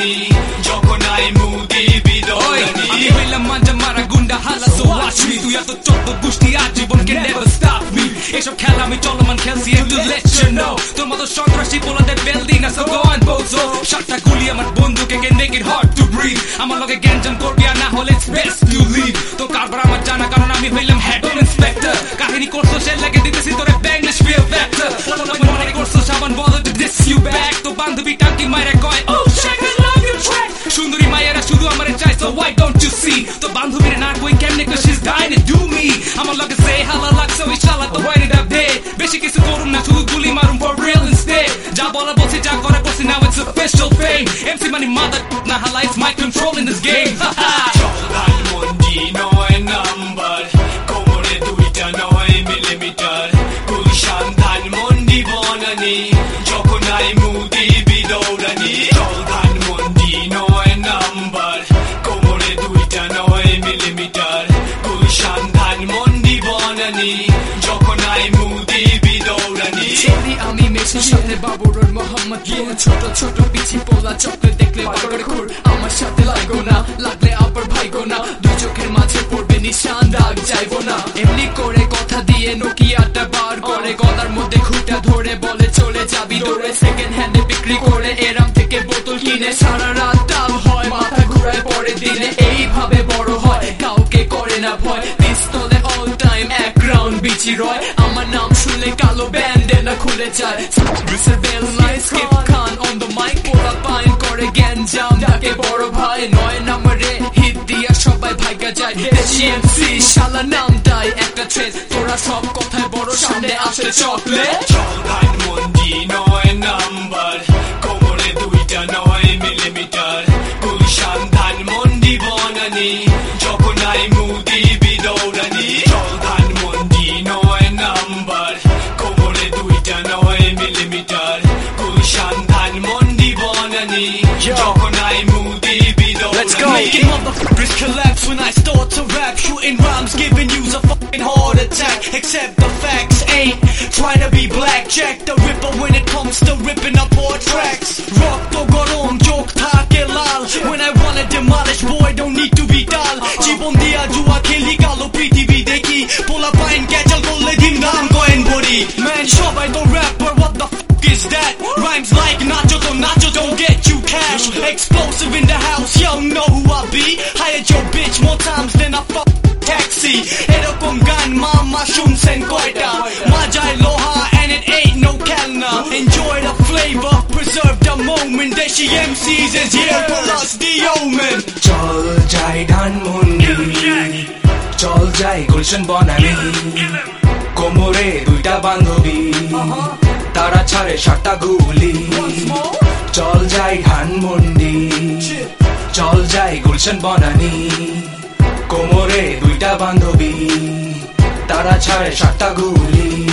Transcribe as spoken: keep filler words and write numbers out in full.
বনানি যখন আই মুদি বিদৌরানি আমি হইলাম মাঞ্জা মারা গুন্ডা হালা সো ওয়াচ মি তুই এত চোদ্দ গোষ্ঠী আজীবন can never stop me এসব খেলা আমি চলমান খেলছি একটু let you know তোর মতো সন্ত্রাসী পোলাদের বেলদি না so go on bozo সাতটা গুলি আমার বন্দুকে can make it hard to breathe আমার লগে গ্যাঞ্জাম করবি আর না হলে it's best you leave তো কারবার আমার জানা কারণ আমি হইলাম head on inspector কাহিনী করছো সে লাগে দিতেছি তোরে ব্যাংলিশ feel better মনে করছো সাবান বলো to diss you back তো বান্ধবী টাকি মাইরা কয় oh check I love you track সুন্দরী মায়েরা শুধু আমারে চাই so why don't you see তো বান্ধবীরে না কই কেমনে cause she's dying to do me আমার লগে say হালা লাগছে ইনশাআল্লাহ তো wait it up there বেশি কিছু করুম না শুধু গুলি মারুম for real instead যা বলা বলছি যা করে বলছি now it's official fame M C Money mother না হালা it's my control in this game চলদান Mondi নয় নাম্বার কোমরে দুইটা নয় মিলিমিটার গুলশান ধান মন্ডি বনানি যখন আই মুদি বিদৌরানি চলদান মন্ডি নয় নাম্বার কোমরে দুইটা নয় মিলিমিটার গুলশান ধান মন্ডি বনানি যখন আই মুদি বিদৌরানি আমি মেসির সাথে বাবুর মোহাম্মদ গিয়ে ছোট ছোট পিছি পোলা চোখে দেখলে বাগড়ে খুর আমার সাথে লাগো না লাগলে আবার ভাইগো না দুই চোখের মাঝে পড়বে নিশান দাগ যাইবো না এমনি করে কথা দিয়ে নোকিয়াটা বার করে গলার মধ্যে খুঁটা ধরে বলে চলে যাবি দৌড়ে সেকেন্ড হ্যান্ডে বিক্রি করে এরাম থেকে বোতল কিনে সারা রাত টাল হয় মাথা ঘুরায় পরে দিনে এইভাবে বড় হয় কাউকে করে না ভয় পিস্তলে অল টাইম এক রাউন্ড বিচি রয় আমার নাম শুনলে কালো ব্যান্ডেনা খুলে যায় বেল নাই skip Khan on the mic পোলা পাইন করে গ্যাঞ্জাম ডাকে বড় ভাই নয় নম্বরে হিট দিয়া সবাই ভাইগা যায় দেশি এমসি শালা নামটাই একটা ট্রেস তোরা সব কথায় বড় সামনে আসে চকলেট চলদান মন্ডি নয় নাম্বার কোমরে দুইটা নয় মিলিমিটার গুলশান ধান মন্ডি বনানি যখন আই মুদি বিদৌরানি চলদান মন্ডি নয় নাম্বার কোমরে দুইটা নয় মিলিমিটার গুলশান ধান মন্ডি বনানি যখন আই মুদি বিদৌরানি Making motherfuckers collapse when I start to rap shooting rhymes giving you a fucking heart attack except the facts ain't trying to be black Jack the Ripper when it comes to ripping up all tracks rock to gorom jok thake lal when I wanna demolish boy don't need to be dull জীবন দিয়া জুয়া খেলি কালো পৃথিবী দেখি পোলা pine ক্যাচাল করলে দিন দাম কয়েন ভরি man সবাই তো rapper what the fuck is that rhymes like nacho to nacho don't get you cash explosive in the house yo know who I be hired your bitch more times than I fuck taxi এরকম গান মামা শুনছেন কয়টা মাজায় লোহা and it ain't no calna enjoy the flavor preserve the moment দেশি M Cs is here plus the omen চল যাই ধানমন্ডি চল যাই গুলশান বনানি কোমরে দুইটা বান্ধবী তারা ছাড়ে সাতটা গুলি চল যাই ধানমন্ডি চল যাই গুলশান বনানি কোমরে দুইটা বান্ধবী তারা ছাড়ে সাতটা গুলি